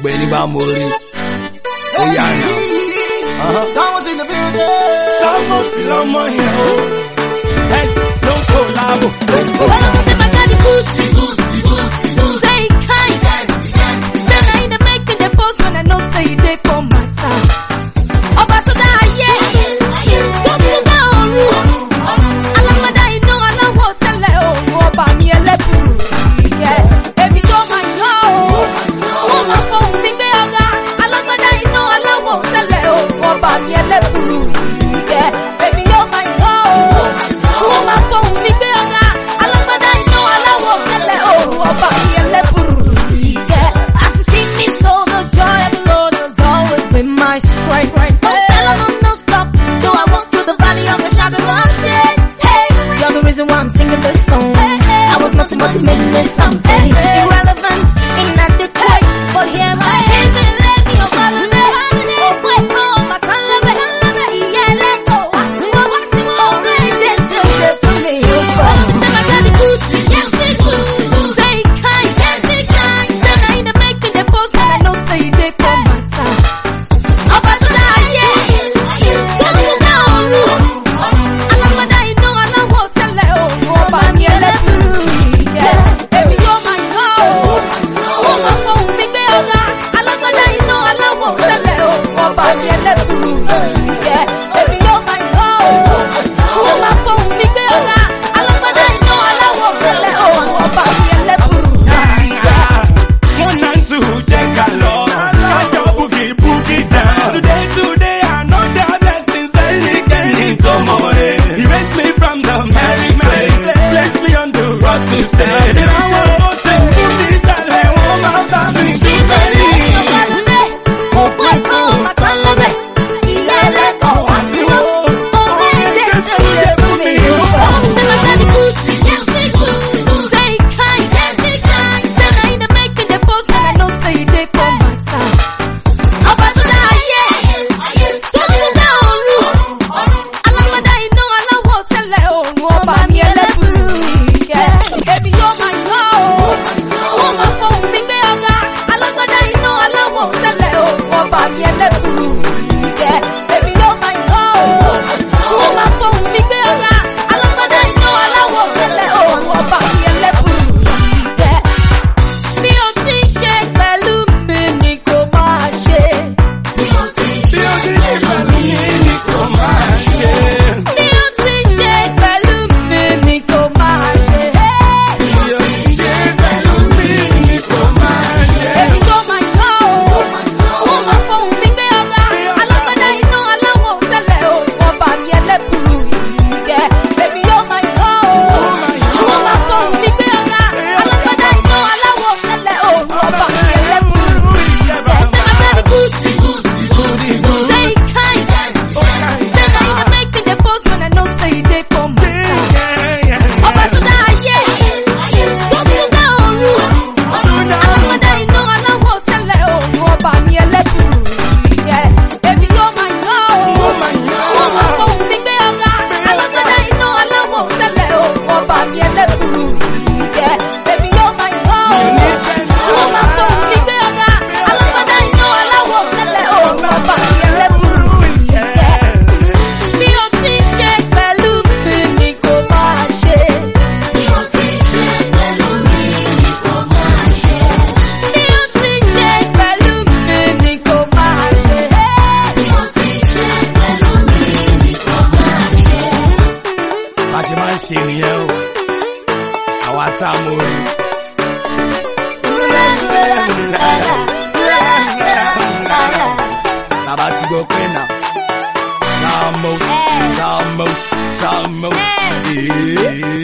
gbogbo ẹni bá mọ orí ó yà náà. Someone's in the building. Someone's in lọ́mọ yẹn o. Ẹ̀sìn ló ń kó láàbò. Why I'm singing this song. I was nothing but to make this something irrelevant, inadequate, but here I am. Let me follow me. Oh, wait, oh, my tongue, love it, yeah, let go. What's more, this is for me. Then I got the boots, yes, they do. Say kind, yes, they kind. Then I ain't making the post, and I know say they for my son. Up at the line, yeah, don't you know? Almost.